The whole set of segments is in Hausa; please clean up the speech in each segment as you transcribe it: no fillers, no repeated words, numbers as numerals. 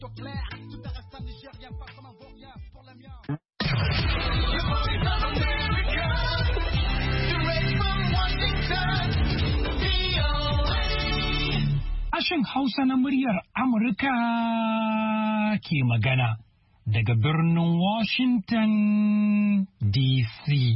Sashen Hausa na muryar Amurka ke magana daga birnin Washington DC.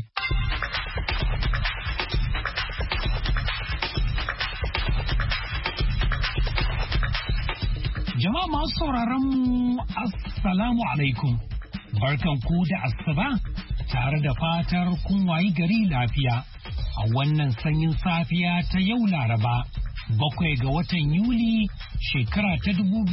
Jama'a masu sauraron mu Assalamu alaikum. Barkan ku da asuba tare da fatar kun wayi gari lafiya a wannan sanyin safiya ta yau Laraba. 7 ga watan Yuli shekara ta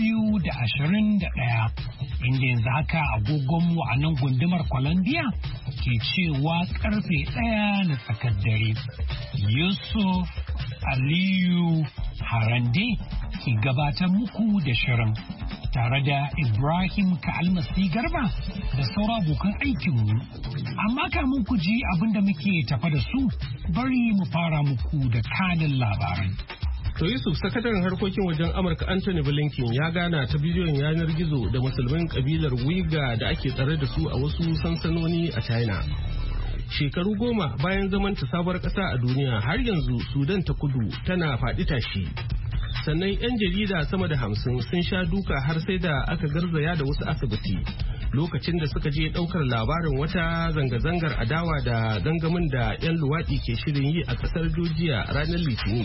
2021 inda yanzu haka agogonmu a nan gundumar Columbia ke cewa karfe 1 na tsakar dare. Yusuf Aliyu Harande ke gabatar muku da shirin tare da Ibrahim Ka'almasi Garba da sauran abokan aikinmu. Amma kamun ku ji abinda muke tafa da su bari mu fara muku da kanin labaran. To Yusuf, sakataren harkokin wajen Amurka Anthony Blinken ya gana ta bidiyon yanar gizo da musulmin kabilar Uyghur da ake tsare da su a wasu sansanoni a China. Shekaru 10 bayan zaman ta sabuwar ƙasa a duniya, har yanzu Sudan ta kudu tana faɗi tashi. Sannan 'yan jarida sama da 50 sun sha duka har sai da aka garzaya da wasu asibiti lokacin da suka je ɗaukar labarin wata zanga-zangar adawa da gangamin da 'yan luwaɗi ke shirin yi a ƙasar Georgia ranar Litinin.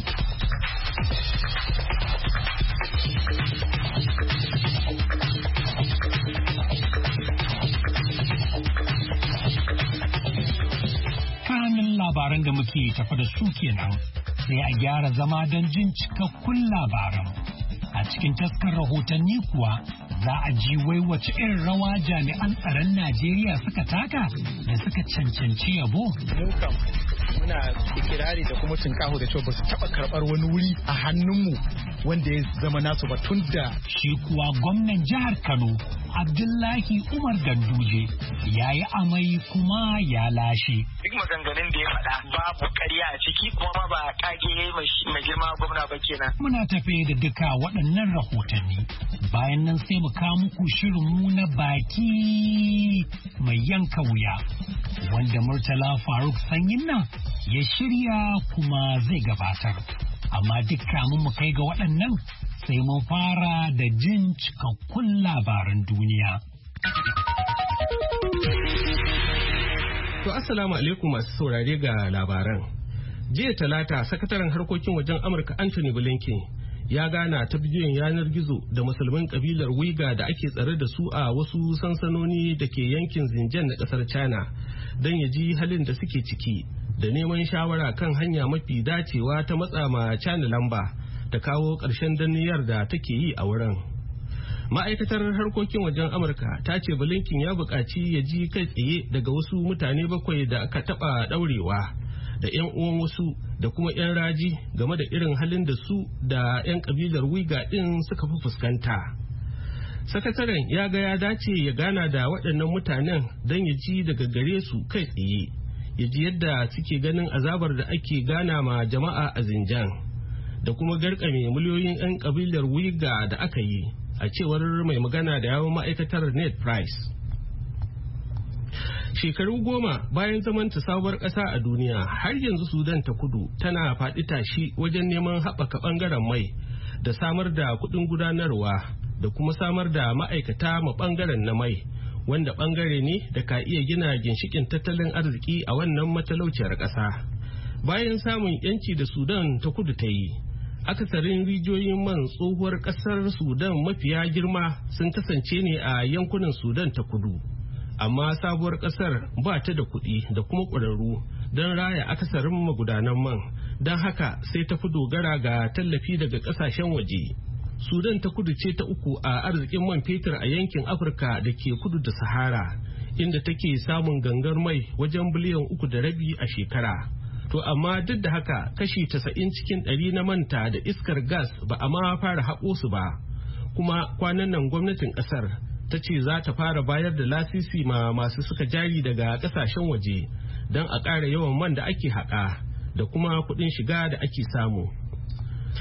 Kanin labaran da muke tafa da su kenan sai a gyara zama don jin cikakkun labaran. A cikin taskar rahotanni kuwa za a ji wai wace irin rawa jami'an tsaron Najeriya suka taka da suka cancanci yabo. Muna ikirari da kuma tunkaho da cewa ba su taɓa karɓar wani wuri a hannunmu wanda ya zama nasu ba tun da. Shi kuwa gwamnan jihar Kano Abdullahi Umar Ganduje ya yi amai kuma ya lashe. Duk maganganun da ya faɗa babu ƙarya a ciki kuma ba kage mai girma gwamna ba kenan. Muna tafe da duka waɗannan rahotanni. Bayan nan sai mu kawo muku shirinmu na baki mai yanka wuya wanda Murtala Faruk Sanyin nan ya shirya kuma zai gabatar. Amma duk kamun mu kai ga waɗannan sai mun fara da jin cikakkun labaran duniya. To assalamu alaikum masu saurare ga labaran. Jiya Talata, sakataren harkokin wajen Amurka Anthony Blinken ya gana ta bidiyon yanar gizo da musulmin kabilar Uyghur da ake tsare da su a wasu sansanoni da ke yankin Xinjiang na kasar China don ya ji halin da suke ciki da neman shawara kan hanya mafi dacewa ta matsa ma China lamba da kawo ƙarshen danniyar da take yi a wurin. Ma'aikatar harkokin wajen Amurka ta ce Blinken ya buƙaci ya ji kai tsaye daga wasu mutane 7 da aka taɓa ɗaurewa da 'yan uwan wasu da kuma 'yan raji game da irin halin da su da 'yan kabilar Uyghur ɗin suka fi fuskanta. Sakataren ya ga ya dace ya gana da waɗannan mutanen don ya ji daga gare su kai tsaye, ya ji yadda suke ganin azabar da ake gana ma jama'a a Xinjiang da kuma garkame miliyoyin 'yan kabilar Uyghur da aka yi, a cewar mai magana da yawon ma'aikatar Ned Price. Shekaru 10 bayan zaman ta sabuwar ƙasa a duniya, har yanzu Sudan ta kudu tana faɗi tashi wajen neman haɓaka ɓangaren mai da samar da kuɗin gudanarwa da kuma samar da ma'aikata ma ɓangaren na mai, wanda ɓangare ne da ka iya gina ginshikin tattalin arziki a wannan matalauciyar ƙasa. Bayan samun 'yanci da Sudan ta kudu ta yi, akasarin rijiyoyin man tsohuwar ƙasar Sudan mafiya girma sun kasance ne a yankunan Sudan ta kudu. Amma sabuwar kasar ba ta da kuɗi da kuma ƙwararru don raya akasarin magudanan man, don haka sai ta fi dogara ga tallafi daga ƙasashen waje. Sudan ta kudu ce ta uku a arzikin man fetur a yankin Afirka da ke kudu da Sahara, inda take samun gangar mai wajen biliyan 3.5 a shekara. To amma duk da haka kashi 90 cikin 100 na manta da iskar gas ba a ma fara haƙo su ba. Kuma kwanan nan gwamnatin ƙasar ta ce za ta fara bayar da lasisi ma masu suka jari daga kasashen waje don a ƙara yawan man da ake haƙa da kuma kuɗin shiga da ake samu.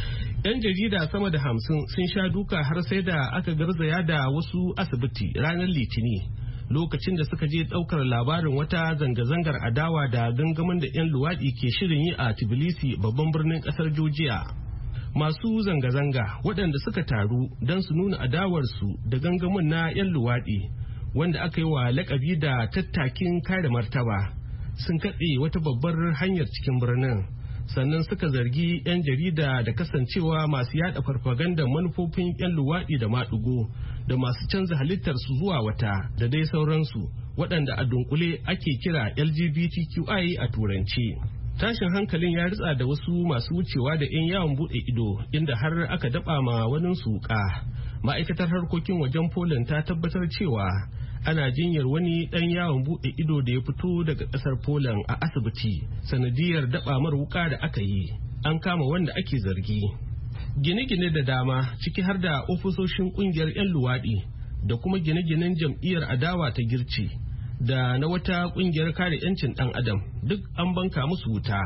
'Yan jarida sama da 50 sun sha duka har sai da aka garzaya da wasu asibiti ranar Litini lokacin da suka je ɗaukar labarin wata zanga-zangar adawa da gangamin da 'yan luwaɗi ke shirin yi a Tbilisi babban birnin ƙasar Georgia. Masu zanga-zanga waɗanda suka taru don su nuna adawarsu da gangamin na 'yan luwaɗi wanda aka yi wa lakabi da tattakin kare martaba sun katse wata babbar hanyar cikin birnin. Sannan suka zargi 'yan jarida da kasancewa masu yada farfaganda manufofin 'yan luwaɗi da maɗigo da masu canza halittarsu zuwa wata da dai sauransu waɗanda a dunkule ake kira LGBTQI a turanci. Tashin hankalin ya ritsa da wasu masu wucewa da 'yan yawon buɗe ido inda har aka daɓa ma wani suka. Ma'aikatar harkokin wajen Poland ta tabbatar cewa ana jinyar wani ɗan yawon buɗe ido da ya fito daga ƙasar Poland a asibiti sanadiyar daɓamar wuka da aka yi. An kama wanda ake zargi. Gine-gine da dama ciki har da ofisoshin ƙungiyar 'yan luwaɗi da kuma gine-ginen jam'iyyar adawa ta Girci da na wata ƙungiyar kare 'yancin ɗan adam duk an banka musu wuta.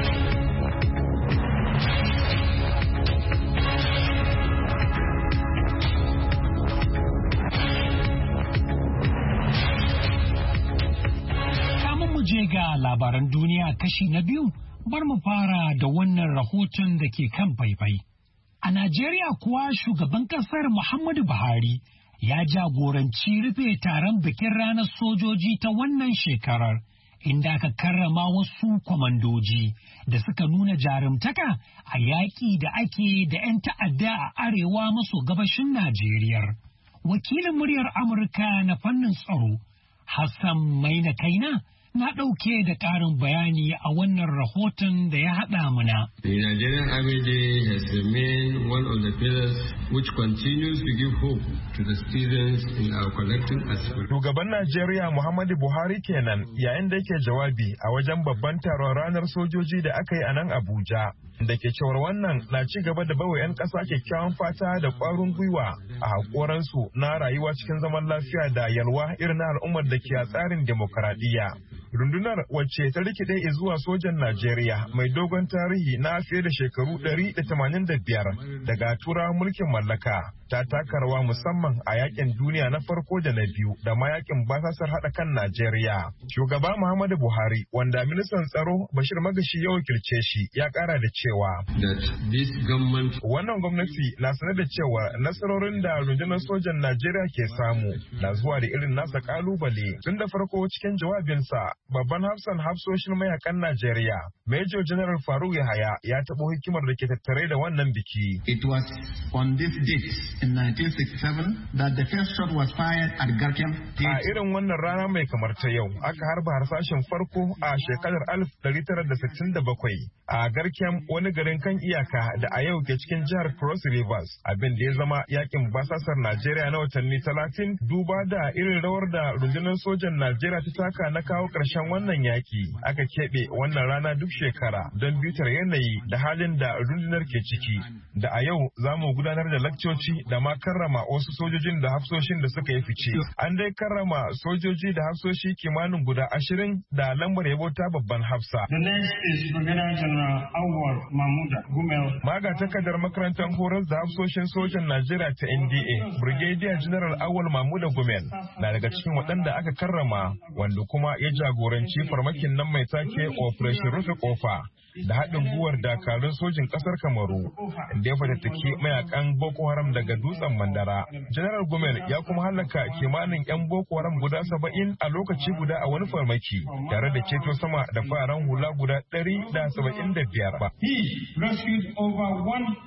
Je ga labaran duniya kashi na biyu, bar mu fara da wannan rahoton da ke kan faifai. A Najeriya kuwa shugaban kasar Muhammadu Buhari ya jagoranci rufe taron bikin ranar sojoji ta wannan shekarar, inda aka karrama wasu kwamandoji da suka nuna jarumtaka a yaƙi da ake da 'yan ta'adda a arewa maso gabashin Najeriya. Wakilin muryar Amurka na fannin tsaro, Hassan Maina Kaina, na ɗauke da ƙarin bayani a wannan rahoton da ya haɗa muna. The Nigerian Army Day has remained one of the pillars which continues to give hope to the citizens in our collective aspiration. Shugaban Najeriya Muhammadu Buhari kenan yayin da yake jawabi a wajen babban taron ranar sojoji da aka yi a nan Abuja. Da ke cewar wannan na ci gaba da bawa 'yan ƙasa kyakkyawan fata da ƙwarin gwiwa a haƙoransu na rayuwa cikin zaman lafiya da yalwa irin na al'ummar da ke a tsarin demokaradiyya. Rundunar wacce ta rikide zuwa sojan Najeriya mai dogon tarihi na fiye da shekaru 185 daga turawan mulkin mallaka ta taka rawa musamman a yakin duniya na farko da na biyu da ma yakin basasar haɗa kan Najeriya. Shugaba Muhammadu Buhari wanda ministan tsaro Bashir Magashi ya wakilce shi ya ƙara da cewa wannan gwamnati na sanar da cewa nasarorin da rundunar sojan Najeriya ke samu na zuwa da irin nasa kalubale. Tun da farko cikin jawabinsa babban hafsan hafsoshin mayakan Najeriya Major General Faruk Yahaya ya taɓo hikimar da ke tattare da wannan biki. It was on this date in 1967 that the first shot was fired at Garkem. A irin wannan rana mai kamar ta yau aka harba harsashin farko a shekarar 1967 a Garkem, wani garin kan iyaka da a yau ke cikin jihar Cross Rivers, abin da ya zama yakin basasar Najeriya na watanni 30 duba da irin rawar da rundunar sojan Najeriya ta taka na kawo ƙarshen wannan yaki. Aka keɓe wannan rana duk shekara don bitar yanayi da halin da rundunar ke ciki. Da a yau za mu gudanar da lakcoci da ma karrama wasu sojojin da hafsoshin da suka yi fice. An dai karrama sojoji da hafsoshi kimanin guda 20 da lambar yabo ta babban hafsa. The next is Brigadier General Awal Mahmuda Gumel. Magatakardar makarantar horar da hafsoshin sojan Najeriya ta NDA, Brigadier General Awal Mahmuda Gumel na daga cikin waɗanda aka karrama, wanda kuma ya jagoranci farmakin nan mai take Operation Rufe Kofa da haɗin gwiwar dakarun sojin ƙasar Kamaru, da ya fatattaki mayakan Boko Haram daga dutsen Mandara. General Gumel ya kuma halaka kimanin 'yan Boko Haram guda 70 a lokaci guda a wani farmaki, tare da ceto sama da fararen hula guda 175. He rescued over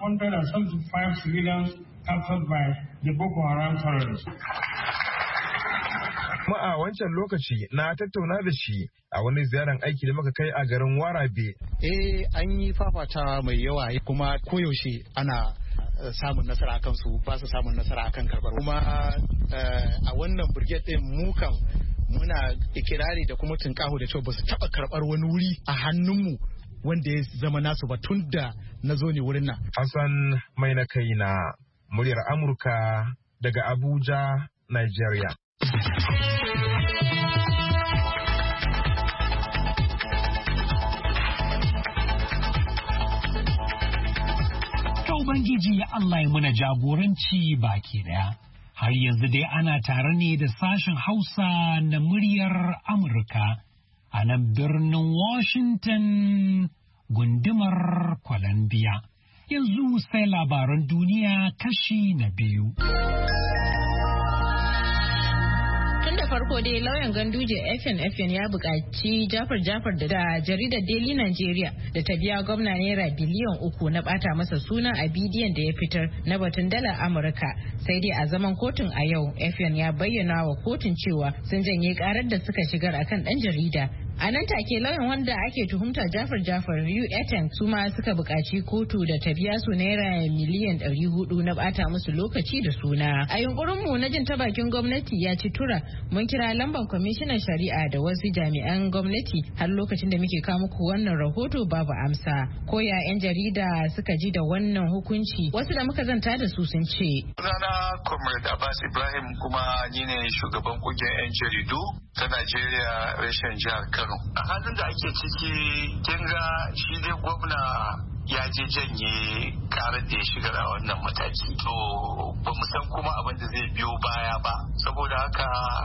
175 civilians captured by the Boko Haram terrorists. Kuma a wancan lokaci na tattauna da shi a wani ziyarar aiki da muka kai a garin Warabe. An yi fafata mai yawa kuma koyaushe ana samun nasara akan su, ba su samun nasara akan karbar. Kuma a wannan brigade din mu kan muna ikirari da kuma tunkaho da cewa ba su taba karbar wani wuri a hannunmu wanda ya zama nasu ba tun da na zo ne wurin nan. Hassan mai na kai na muryar Amurka daga Abuja, Nigeria. Ubangiji Allah ya muna jagoranci baki daya. Har yanzu dai ana tare ne da sashen Hausa na muryar Amurka a nan birnin Washington gundumar Columbia. Yanzu sai labaran duniya kashi na biyu. Farko dai lauyan ganduje FN ya buƙaci Jafar da jaridar Daily Nigeria da ta biya gwamna naira biliyan 3 na ɓata masa suna a bidiyon da ya fitar na batun dalar Amurka. Sai dai a zaman kotun a yau FN ya bayyana wa kotun cewa sun janye karar da suka shigar akan ɗan jarida. A nan take lauyan wanda ake tuhumta Jafar Yu Eten su ma suka buƙaci kotu da ta biya su naira miliyan 400 na ɓata musu lokaci da suna. A yunkurin mu na jin ta bakin gwamnati ya ci tura mun kira lambar kwamishinan shari'a da wasu jami'an gwamnati har lokacin da muke kawo muku wannan rahoto babu amsa. Ko ya 'yan jarida suka ji da wannan hukunci wasu da muka zanta da su sun ce. Sunana Comrade Abbas Ibrahim kuma ni ne shugaban kungiyar 'yan jaridu ta Najeriya reshen jihar Kano. A halin da ake ciki kin ga shi dai gwamna ya je janye karar da ya shigar a wannan mataki to ba mu san kuma abin da zai biyo baya ba saboda haka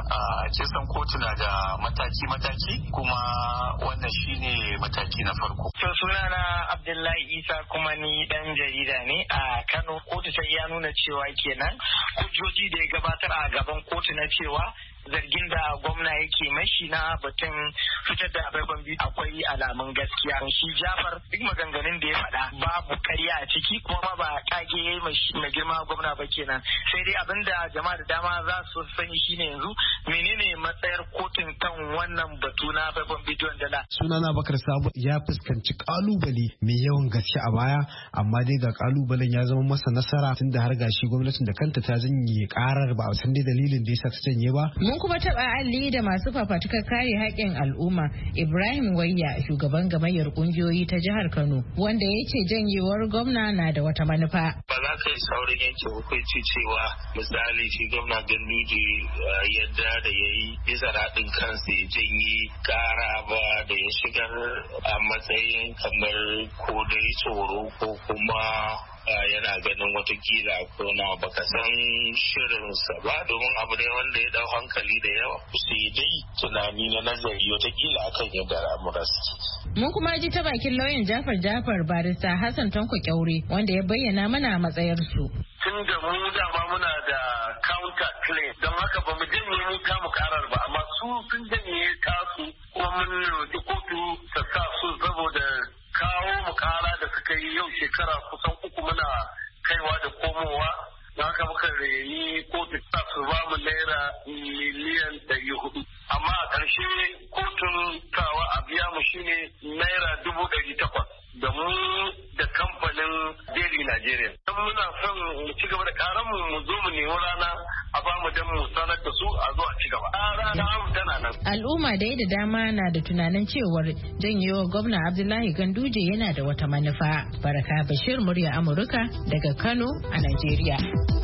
kisan kotu na da mataki kuma wannan shine mataki na farko. To sunana Abdullahi Isa kuma ni dan jarida ne a Kano. Kotu sai ya nuna cewa kenan hujjoji da ya gabatar a gaban kotu na cewa zargin da gwamna yake mashi na batun fitar da ababen biyu akwai alamun gaskiya. Shi Jafar duk maganganun da ya faɗa babu ƙarya a ciki kuma ma ba kage mai girma gwamna ba kenan. Sai dai abin da jama'a da dama za su sani shine yanzu menene matsayar kotun kan wannan batu na ababen bidiyon dala. Sunana Bakar Sabo ya fuskanci kalubale mai yawan gaske a baya amma dai ga kalubalen ya zama masa nasara tunda har gashi gwamnatin da kanta ta janye karar ba a san dai dalilin da yasa ta janye ba. Mun kuma taɓa alli da masu fafatukar kare haƙƙin al'umma Ibrahim Wayya shugaban gamayyar ƙungiyoyi ta jihar Kano wanda ya ce janyewar gwamna na da wata manufa. Ba za ka yi saurin yanke hukunci cewa misali shi gwamna Ganduje yadda da ya yi bisa raɗin kansa ya janye ƙara ba da ya shigar a matsayin kamar ko dai tsoro ko kuma yana ganin watakila ko na baka san shirinsa ba domin abu ne wanda ya dau hankali da yawa sai dai tunani na nazari watakila akan yadda al'amura suke. Mun kuma ji ta bakin lauyan Jafar barista Hassan Tanko Kyaure wanda ya bayyana mana matsayar su. Tun da mu dama muna da counter claim don haka ba mu janye mu kamu karar ba amma su sun janye kasu kuma mun roƙi kotu ta sa su saboda kawo mu kara da suka yi yau shekara kusan 3 muna kaiwa da komowa don haka muka rayi kotu ta su ba mu naira miliyan 400 amma a ƙarshe kotun tawa a biya mu shine naira 800 da mu da kamfanin Daily Nigeria. Don muna son mu ci gaba da karan mu zo mu nemi rana a ba mu dan mu sanar da su a zo a ci gaba. Rana tana nan. Al'umma dai da dama na da tunanin cewar janyewa gwamna Abdullahi Ganduje yana da wata manufa. Baraka Bashir murya Amurka daga Kano a Najeriya.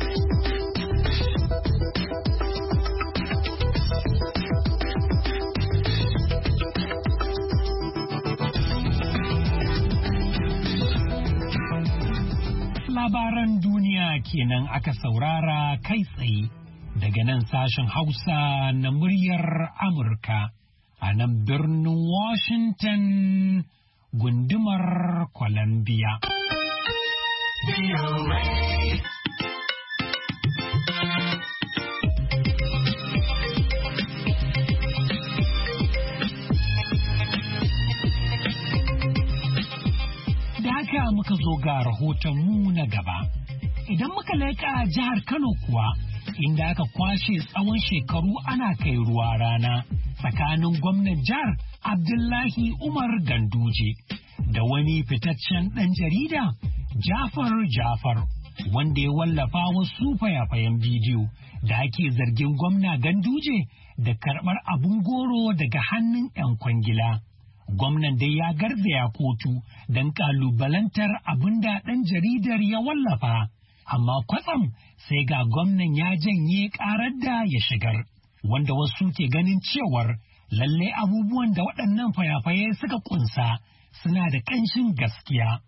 Labaran duniya kenan aka saurara kai tsaye daga nan sashen Hausa na muryar Amurka a nan birnin Washington gundumar Columbia. Haka muka zo ga rahotonmu na gaba. Idan muka leƙa jihar Kano kuwa, inda aka kwashe tsawon shekaru ana kai ruwa rana tsakanin gwamnan jihar Abdullahi Umar Ganduje da wani fitaccen ɗan jarida Jafar, wanda ya wallafa wasu fayafayen bidiyo da ake zargin gwamna Ganduje da karɓar abun goro daga hannun 'yan kwangila. Gwamnan dai ya garzaya kotu don kalubalantar abin da ɗan jaridar ya wallafa, amma kwatsam sai ga gwamnan ya janye ƙarar da ya shigar, wanda wasu ke ganin cewar lalle abubuwan da waɗannan fayafaye suka ƙunsa suna da ƙanshin gaskiya.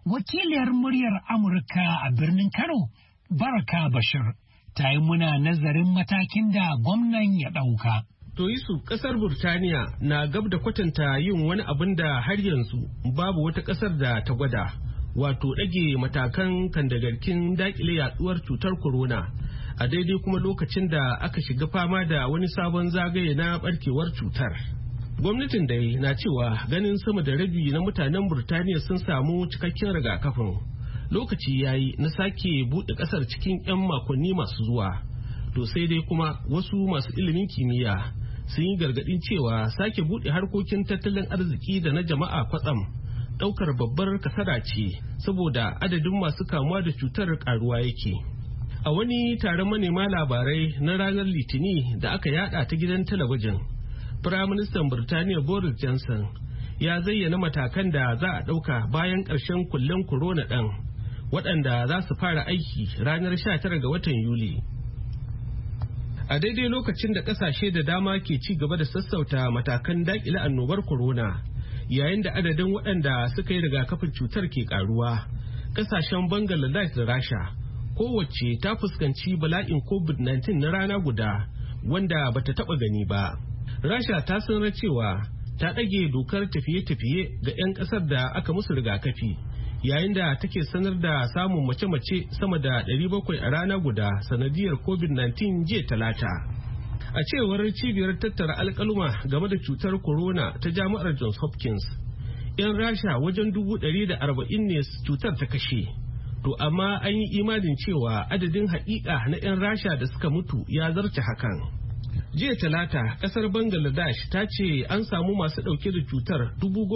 wakiliyar muryar Amurka a birnin Kano, Baraka Bashir, ta yi muna nazarin matakin da gwamnan ya ɗauka. To Yusuf, ƙasar Burtaniya na gab da kwatanta yin wani abin da har yanzu babu wata ƙasar da ta gwada, wato ɗage matakan kandagarkin daƙile yaɗuwar cutar corona, a daidai kuma lokacin da aka shiga fama da wani sabon zagaye na ɓarkewar cutar. Gwamnatin dai na cewa ganin sama da rabi na mutanen Burtaniya sun samu cikakken rigakafin. Lokaci ya yi na sake buɗe ƙasar cikin 'yan makonni masu zuwa. To sai dai kuma wasu masu ilimin kimiyya sun yi gargaɗin cewa sake buɗe harkokin tattalin arziki da na jama'a kwatsam ɗaukar babbar kasada ce saboda adadin masu kamuwa da cutar ƙaruwa yake. A wani taron manema labarai na ranar Litini da aka yada ta gidan talabijin, Firaministan Birtaniya Boris Johnson ya zayyana matakan da za a ɗauka bayan ƙarshen kullen corona ɗin, waɗanda za su fara aiki ranar 19 ga watan Yuli. A daidai lokacin da ƙasashe da dama ke ci gaba da sassauta matakan daƙile annobar corona, yayin da adadin waɗanda suka yi rigakafin cutar ke ƙaruwa, ƙasashen Bangladesh da Rasha kowace ta fuskanci bala'in COVID-19 na rana guda wanda bata taɓa gani ba. Rasha ta sanar cewa ta ɗage dokar tafiye-tafiye ga 'yan ƙasar da aka musu rigakafi, yayin da take sanar da samun mace-mace sama da 700 a rana guda sanadiyar COVID-19 jiya Talata. A cewar cibiyar tattara alkaluma game da cutar corona ta jami'ar Johns Hopkins, 'yan Rasha wajen 140 ne cutar ta kashe. To amma an yi imanin cewa adadin haƙiƙa na 'yan Rasha da suka mutu ya zarce hakan. Jiya Talata, kasar Bangladesh ta ce an samu masu ɗauke da cutar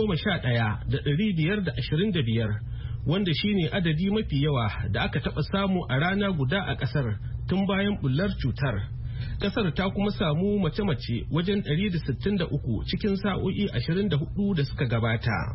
11,525, wanda shine adadi mafi yawa da aka taɓa samu a rana guda a ƙasar tun bayan bullar cutar. Ƙasar ta kuma samu mace-mace wajen 163 cikin sa'o'i 24 da suka gabata.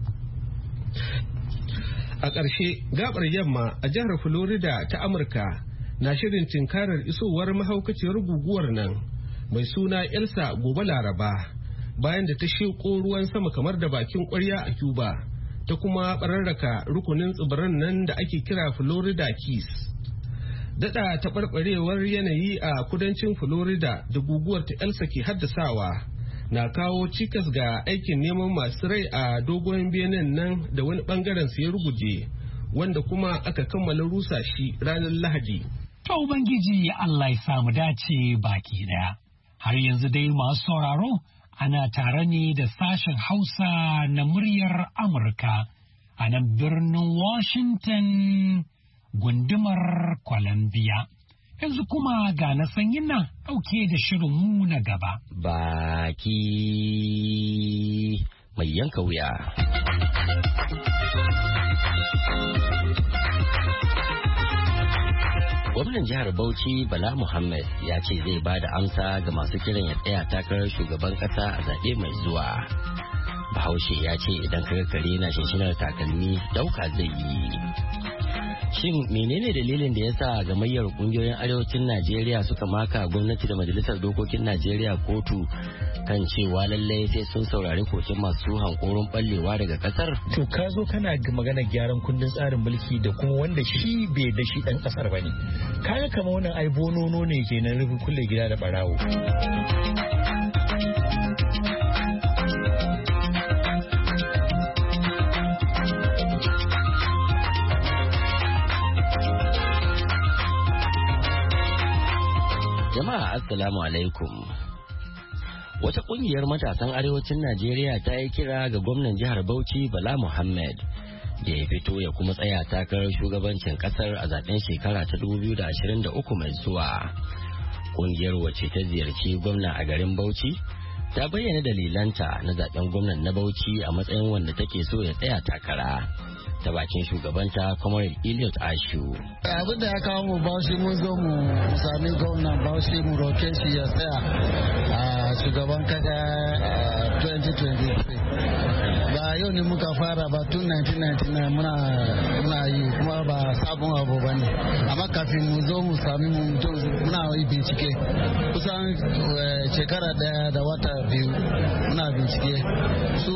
A ƙarshe, gabar yamma a jihar Florida ta Amurka na shirin tinkarar isowar mahaukaciyar guguwar nan mai suna Elsa gobe Laraba, bayan da ta sheƙo ruwan sama kamar da bakin ƙwarya a Cuba, ta kuma ɓararraka rukunin tsibiran nan da ake kira Florida Keys. Daɗa taɓarɓarewar yanayi a kudancin Florida da guguwar ta Elsa ke haddasawa na kawo cikas ga aikin neman masu rai a dogon benin nan da wani ɓangaren su ya ruguje, wanda kuma aka kammala rusa shi ranar Lahadi. Ta Ubangiji Allah ya samu dace baki ɗaya. Har yanzu dai masu sauraro ana tare ne da sashen Hausa na muryar Amurka a nan birnin Washington gundumar Columbia. Yanzu kuma ga na sanyin nan ɗauke da shirinmu na gaba. Baki mai yanka wuya. Gwamnan jihar Bauchi Bala Muhammad ya ce zai ba da amsa ga masu kiran ya tsaya takarar shugaban kasa a zaɓe mai zuwa. Bahaushe ya ce idan kaga kare na shinshinar takalmi dauka zai yi. Shin menene dalilin da yasa gamayyar kungiyoyin arewacin Najeriya suka maka gwamnati da majalisar dokokin Najeriya kotu kan cewa lallai sai sun saurari kokin masu hankoron ballewa daga kasar? To ka zo kana magana gyaran kundin tsarin mulki da kuma wanda shi bai da shi dan kasar bane. Kaga kamar wannan ai bonono ne kenan rufe kulle gida da barawo. Jama'a assalamu alaikum. Wata kungiyar matasan arewacin Najeriya ta yi kira ga gwamnan jihar Bauchi Bala Muhammad da ya fito ya kuma tsaya takarar shugabancin kasar a zaben shekara ta 2023 mai zuwa. Kungiyar wacce ta ziyarci gwamna a garin Bauchi ta bayyana dalilanta na zaben gwamnan na Bauchi a matsayin wanda take so ya tsaya takara. Ta bakin shugabanta Comrade Elliot Ashu. Abin da ya kawo mu Bauchi mun zo mu sami gwamnan Bauchi mu roke shi ya tsaya a shugaban kasa 2023. ba yau ne muka fara ba tun 1999 muna yi kuma ba sabon abu ba ne amma kafin mu zo mu sami mutum muna yi bincike kusan shekara daya da wata biyu muna bincike su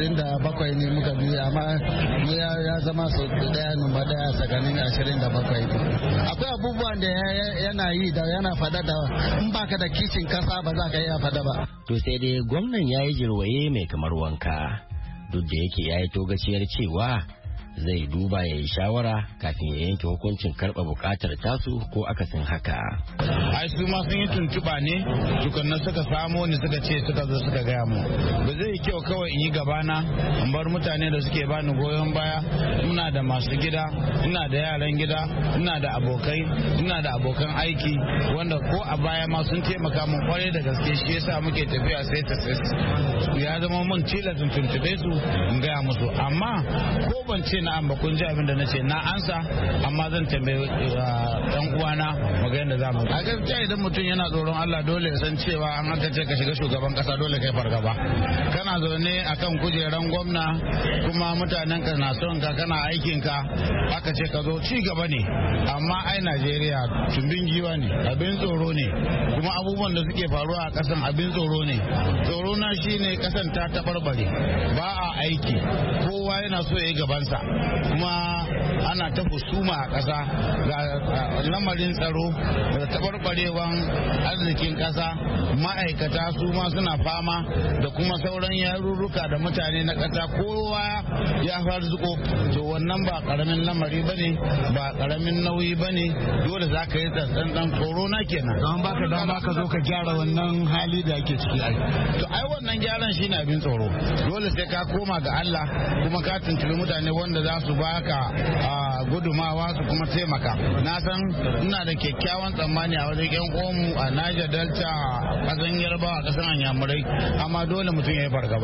27 ne muka biyu amma ya zama sau daya numba daya tsakanin 27 akwai abubuwan da yana yi da yana fada da in baka da kishin kasa ba za ka iya fada ba. To sai dai gwamnan ya yi jirwaye mai kamar wanka duk da yake ya yi togaciyar cewa zai duba ya yi shawara kafin ya yanke hukuncin karɓa buƙatar tasu ko akasin haka. Ai su ma sun yi tuntuɓa ne tukunna suka samo ni suka ce suka zo suka gaya mu. Ba zai yi kyau kawai in yi gabana in bar mutane da suke bani goyon baya. Ina da masu gida, ina da yaran gida, ina da abokai, ina da abokan aiki wanda ko a baya ma sun taimaka min kwarai da gaske shi yasa muke tafiya sai ta sai. Ya zama mun tilatin tuntuɓe su in gaya musu amma ko ban ce na'am ba kun ji abin da nace na ansa amma zan tambaye dan uwana magana da zamu a gaskiya idan mutum yana tsoron Allah dole ya san cewa an haka ce ka shiga shugaban kasa dole kai fargaba kana zaune akan kujeran gwamna kuma mutanen ka na son ka kana aikin ka aka ce ka zo ci gaba ne amma ai Najeriya tumbin giwa ne abin tsoro ne kuma abubuwan da suke faruwa a kasan abin tsoro ne tsoro na shine kasan ta tabarbare ba a aiki kowa yana so ya yi gabansa kuma ana ta husuma a ƙasa ga lamarin tsaro da tabarbarewan arzikin ƙasa ma'aikata su ma suna fama da kuma sauran yarurruka da mutane na ƙasa kowa ya farzuko to wannan ba ƙaramin lamari ba ne ba ƙaramin nauyi ba ne dole za ka yi tsantsan tsoro na kenan don baka dama ka zo ka gyara wannan hali da ake ciki ai to ai wannan gyaran shine abin tsoro dole sai ka koma ga Allah kuma ka tuntubi mutane wanda za su baka gudumawa su kuma taimaka na san ina da kyakkyawan tsammani a wajen yan uwanmu a Niger Delta kasan Yarbawa kasan Anyamurai amma dole mutum ya yi fargaba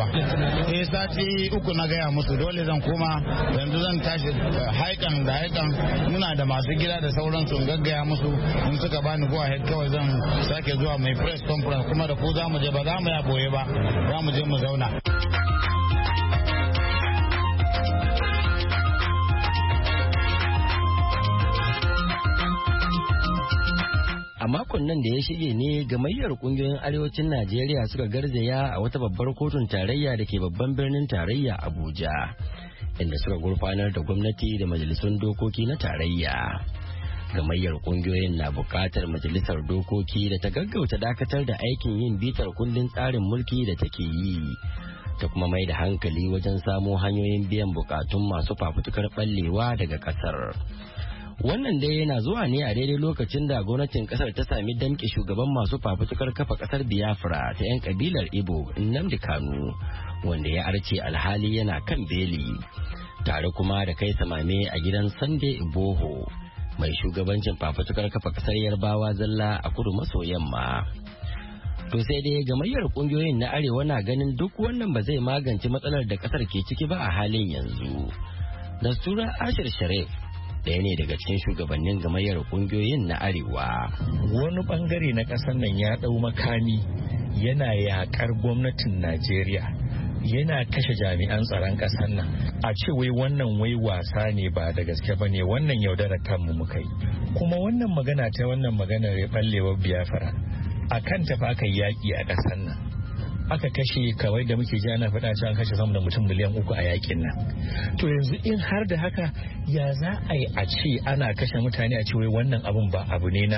sati 3 na gaya musu dole zan koma yanzu zan tashi haikan muna da masu gida da sauran sun gaggaya musu in suka bani go ahead kawai zan sake zuwa mai press conference kuma da ku za mu je ba za mu ya boye ba za mu je mu zauna. A makon nan da ya shige ne gamayyar kungiyoyin arewacin Najeriya suka garzaya a wata babbar kotun tarayya da ke babban birnin tarayya Abuja, inda suka gurfanar da gwamnati da majalisun dokoki na tarayya. Gamayyar kungiyoyin na bukatar majalisar dokoki da ta gaggauta dakatar da aikin yin bitar kundin tsarin mulki da take yi, ta kuma mai da hankali wajen samo hanyoyin biyan bukatun masu fafutukar ɓallewa daga ƙasar. Wannan dai yana zuwa ne a daidai lokacin da gwamnatin kasar ta sami damƙe shugaban masu fafutukar kafa kasar Biafra ta 'yan kabilar Igbo Nnamdi Kanu, wanda ya arce alhali yana kan beli, tare kuma da kai samame a gidan Sunday Igboho mai shugabancin fafutukar kafa kasar Yarbawa zalla a kudu maso yamma. To sai dai gamayyar kungiyoyin na arewa na ganin duk wannan ba zai magance matsalar da kasar ke ciki ba a halin yanzu. Nastura Ashir Sharif ɗaya ne daga cikin shugabannin gamayyar kungiyoyin na arewa. Wani bangare na ƙasar nan ya ɗau makami yana yaƙar gwamnatin Najeriya, yana kashe jami'an tsaron ƙasar nan. A ce wai wannan wai wasa ne ba da gaske ba ne, wannan yaudarar kanmu muka yi. Kuma wannan magana ta wannan maganar ɓallewar Biafra a kan tafa aka yaƙi a ƙasar nan. Aka kashe kawai da muke ji ana faɗa cewa an kashe sama da mutum miliyan 3 a yakin nan. To yanzu in har da haka ya za a yi a ce ana kashe mutane a ce wai wannan abun ba abu ne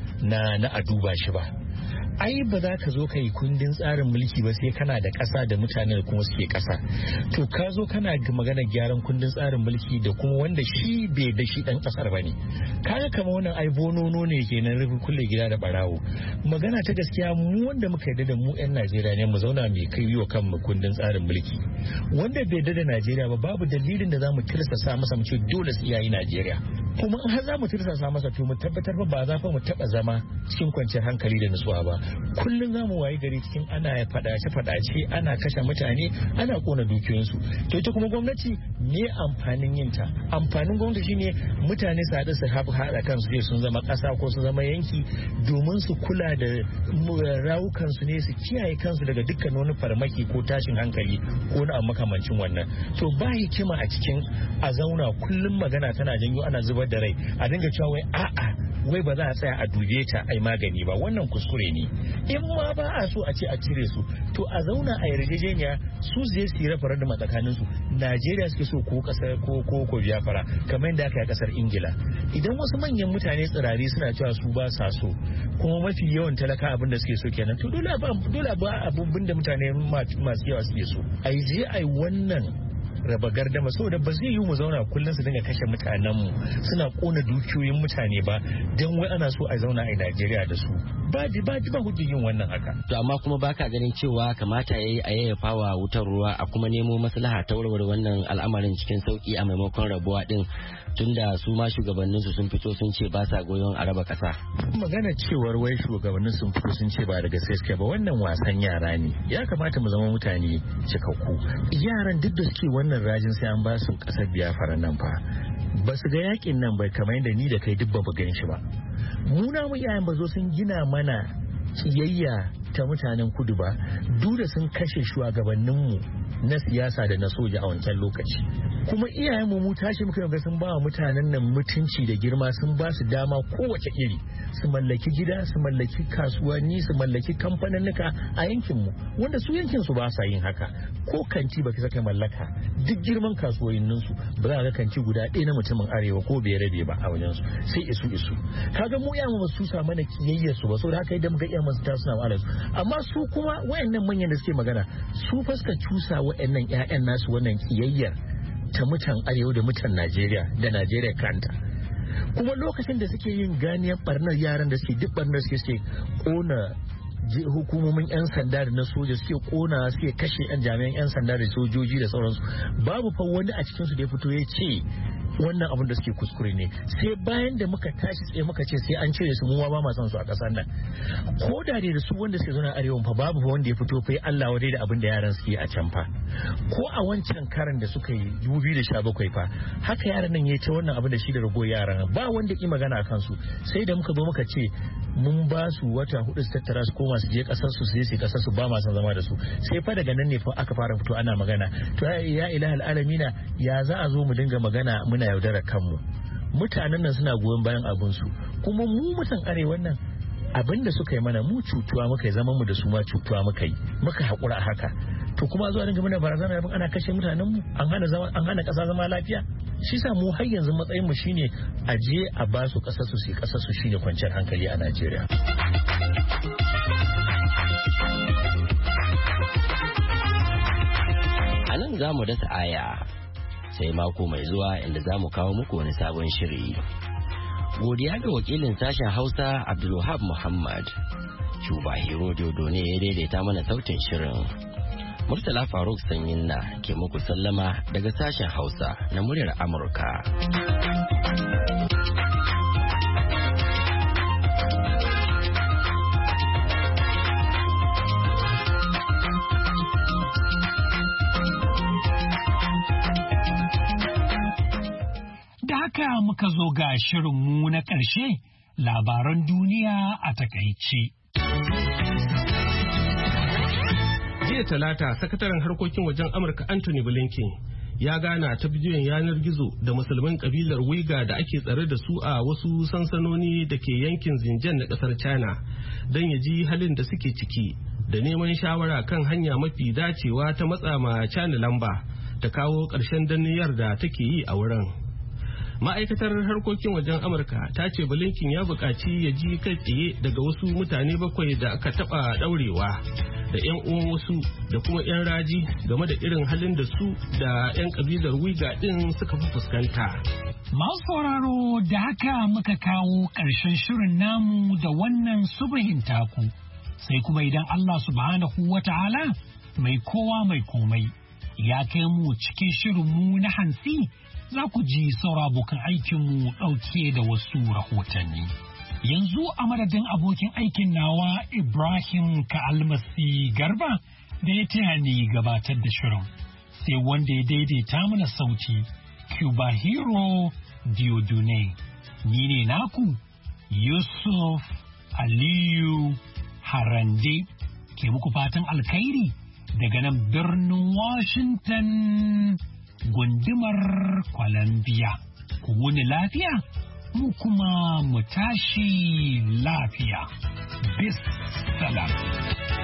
na a duba shi ba. Ai ba za ka zo ka yi kundin tsarin mulki ba sai kana da ƙasa da mutane da kuma suke ƙasa. To ka zo kana magana gyaran kundin tsarin mulki da kuma wanda shi bai da shi ɗan ƙasar ba ne. Kaga kama wannan ai bonono ne kenan rufe kulle gida da barawo. Magana ta gaskiya mu wanda muka yarda da mu 'yan Najeriya ne mu zauna mai kai wa kanmu kundin tsarin mulki. Wanda bai yarda da Najeriya ba babu dalilin da za mu tirsasa masa mu ce dole su yayi Najeriya. Kuma in har za mu tirsasa masa to mu tabbatar ba za fa mu taɓa zama cikin kwanciyar hankali da nutsuwa ba. Kullum za mu wayi gari cikin ana fadace ana kashe mutane ana kona dukiyoyinsu. To ita kuma gwamnati me amfanin yin ta? Amfanin gwamnati shine mutane su haɗu su haɗa kansu ne sun zama ƙasa ko su zama yanki domin su kula da rawukansu ne su kiyaye kansu daga dukkan wani farmaki ko tashin hankali ko na makamancin wannan. To ba hikima a cikin a zauna kullum magana tana janyo ana zubar da rai a dinga cewa wai a'a wai ba za a tsaya a dube ta ai magani ba, wannan kuskure ne. In ma ba a so a ce a cire su to a zauna a yarjejeniya su zai su yi referendum a tsakanin su. Najeriya suke so ko kasar ko Biafra kamar yadda aka yi kasar Ingila. Idan wasu manyan mutane tsirari suna cewa su ba sa so kuma mafi yawan talaka abin da suke so kenan to dole ba abin da mutane masu yawa suke so. Ai je ai wannan raba gardama saboda ba zai yi mu zauna kullum su dinga kashe mutanenmu suna kona dukiyoyin mutane ba don wai ana so a zauna a Najeriya da su ba hujjin yin wannan haka. To amma kuma baka ganin cewa kamata yayi a yayyafa wa wutar ruwa a kuma nemo maslaha ta warware wannan al'amarin cikin sauki a maimakon rabuwa din tunda su ma shugabannin su sun fito sun ce ba sa goyon a raba kasa. Magana cewar wai shugabannin sun fito sun ce ba da gaske ba wannan wasan yara ne. Ya kamata mu zama mutane cikakku. Yaran duk da suke wannan rajin sai an ba su kasar Biafra nan fa ba su ga yakin nan bai kamar yadda ni da kai duk ba mu gan shi ba. Mu na mu iyayen ba zo sun gina mana kiyayya ta mutanen kudu ba duk da sun kashe shugabanninmu na siyasa da na soja a wancan lokaci. Kuma iyayenmu mu tashi muka ga sun ba wa mutanen nan mutunci da girma sun ba su dama kowace iri su mallaki gida su mallaki kasuwanni su mallaki kamfaninnika a yankinmu wanda su yankin su ba sa yin haka ko kanti baki saka mallaka duk girman kasuwannin su ba za ga kanti guda ɗaya na mutumin arewa ko bai rabe ba a wajen su sai isu kaga mu iyayenmu ba su sa mana kiyayyar su ba saboda haka idan muka iya masu tasuna wa alasu amma su kuma wayannan manyan da suke magana su fuska cusa wayannan ƴaƴan nasu wannan kiyayyar ta mutan arewa da mutan Najeriya da Najeriya kanta kuma lokacin da suke yin ganiyar barnar yaran da suke duk barnar suke kona hukumomin 'yan sanda da na soja suke kona suke kashe 'yan jami'an 'yan sanda da sojoji da sauransu babu fa wani a cikinsu da ya fito ya ce wannan abin da suke kuskure ne sai bayan da muka tashi tsaye muka ce sai an cire su mu ba ma son su a ƙasar nan ko da da su wanda suke zauna arewa fa babu wanda ya fito fa Allah wadai da abin da yaran suke a can fa ko a wancan karan da suka yi 2017 fa haka yaran nan ya ce wannan abin da shi da rago yaran ba wanda ki magana a kansu sai da muka zo muka ce mun ba su wata 4 su tattara su koma su je ƙasar su je su ƙasar su ba ma son zama da su sai fa daga nan ne fa aka fara fito ana magana to ya ilahal alamina ya za a zo mu dinga magana muna yaudarar kanmu mutanen nan suna goyon bayan abinsu kuma mu mutan arewan nan abin da suka yi mana mu cutuwa muka yi zaman mu da su ma cutuwa muka yi muka haƙura a haka to kuma zuwa dinga mana barazana abin ana kashe mutanen mu an hana ƙasa zama lafiya shi sa mu har yanzu matsayin mu shine a je a ba su ƙasar su sai ƙasar su shine kwanciyar hankali a Najeriya. A nan za mu dasa aya sai mako mai zuwa inda za mu kawo muku wani sabon shiri. Godiya ga wakilin sashen Hausa Abdulwahab Muhammad. Cuba Hero Dodo ne ya daidaita mana sautin shirin. Murtala Faruk Sanyin na ke muku sallama daga sashen Hausa na muryar Amurka. Haka muka zo ga shirinmu na ƙarshe labaran duniya a takaice. Jiya Talata, sakataren harkokin wajen Amurka Anthony Blinken ya gana ta bidiyon yanar gizo da musulman kabilar Uyghur da ake tsare da su a wasu sansanoni da ke yankin Xinjiang na ƙasar China don ya ji halin da suke ciki da neman shawara kan hanya mafi dacewa ta matsa ma China lamba ta kawo ƙarshen danniyar da take yi a wurin. Ma'aikatar harkokin wajen Amurka ta ce Blinken ya buƙaci ya ji kai tsaye daga wasu mutane 7 da aka taɓa ɗaurewa da 'yan uwan wasu da kuma 'yan raji game da irin halin da su da 'yan ƙabilar Uyghur ɗin suka fi fuskanta. Masu sauraro da haka muka kawo ƙarshen shirin namu da wannan subahin taku sai kuma idan Allah subhanahu wa ta'ala mai kowa mai komai ya kai mu cikin shirinmu na hantsi. Za ku ji saura abokan aikinmu ɗauke da wasu rahotanni. Yanzu a madadin abokin aikin nawa Ibrahim Ka'almasi Garba da ya taya ni gabatar da shirin. sai wanda ya daidaita mana sauti Cuba Hero Diodune. Ni ne naku Yusuf Aliyu Harande ke muku fatan alkhairi daga nan birnin Washington gundumar Columbia. Ku wuni lafiya, mu kuma mu tashi lafiya. Bis salam.